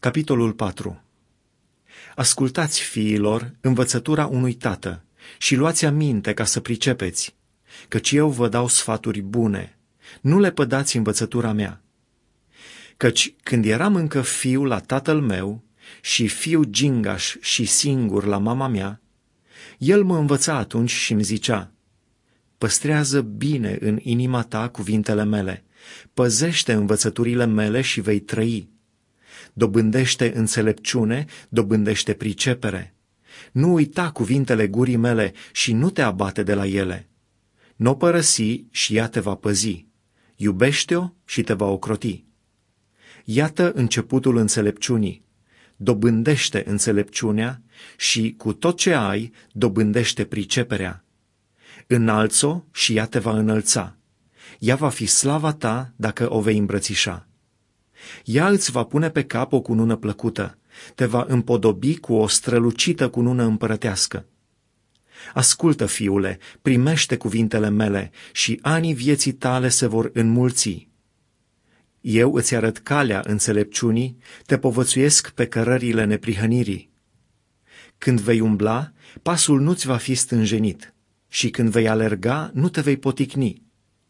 Capitolul 4. Ascultați, fiilor, învățătura unui tată și luați aminte ca să pricepeți, căci eu vă dau sfaturi bune, nu le pădați învățătura mea. Căci când eram încă fiu la tatăl meu și fiu gingaș și singur la mama mea, el mă învăța atunci și îmi zicea: păstrează bine în inima ta cuvintele mele, păzește învățăturile mele și vei trăi. Dobândește înțelepciune, dobândește pricepere. Nu uita cuvintele gurii mele și nu te abate de la ele. N-o părăsi și ea te va păzi. Iubește-o și te va ocroti. Iată începutul înțelepciunii. Dobândește înțelepciunea și cu tot ce ai, dobândește priceperea. Înalți-o și ea te va înălța. Ea va fi slava ta dacă o vei îmbrățișa. Ea îți va pune pe cap o cunună plăcută, te va împodobi cu o strălucită cunună împărătească. Ascultă, fiule, primește cuvintele mele și anii vieții tale se vor înmulți. Eu îți arăt calea înțelepciunii, te povățuiesc pe cărările neprihănirii. Când vei umbla, pasul nu-ți va fi stânjenit și când vei alerga, nu te vei poticni.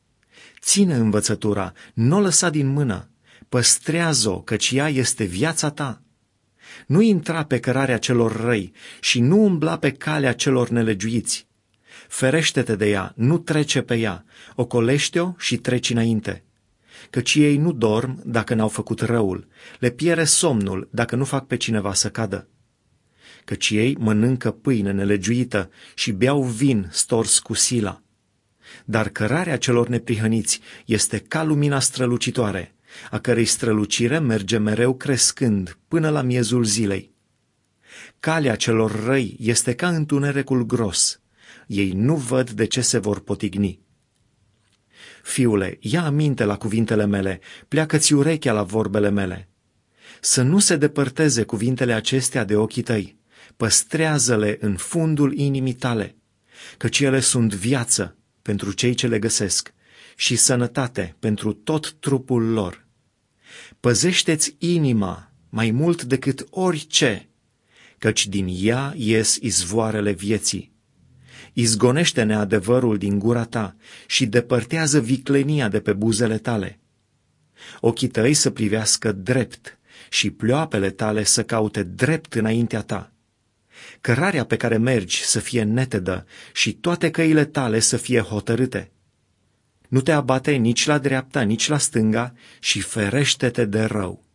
Ține învățătura, n-o lăsa din mână, păstrează-o, căci ea este viața ta. Nu intra pe cărarea celor răi și nu umbla pe calea celor nelegiuiți. Ferește-te de ea, nu trece pe ea, ocolește-o și treci înainte. Căci ei nu dorm dacă n-au făcut răul, le pierde somnul dacă nu fac pe cineva să cadă. Căci ei mănâncă pâine nelegiuită și beau vin stors cu sila. Dar cărarea celor neprihăniți este ca lumina strălucitoare, a cărei strălucire merge mereu crescând până la miezul zilei. Calea celor răi este ca întunericul gros, ei nu văd de ce se vor potigni. Fiule, ia aminte la cuvintele mele, pleacă-ți urechea la vorbele mele. Să nu se depărteze cuvintele acestea de ochii tăi, păstrează-le în fundul inimii tale, căci ele sunt viață pentru cei ce le găsesc și sănătate pentru tot trupul lor. Păzește-ți inima mai mult decât orice, căci din ea ies izvoarele vieții. Izgonește neadevărul din gura ta și depărtează viclenia de pe buzele tale. Ochii tăi să privească drept și pleoapele tale să caute drept înaintea ta. Cărarea pe care mergi să fie netedă și toate căile tale să fie hotărâte. Nu te abate nici la dreapta, nici la stânga și ferește-te de rău.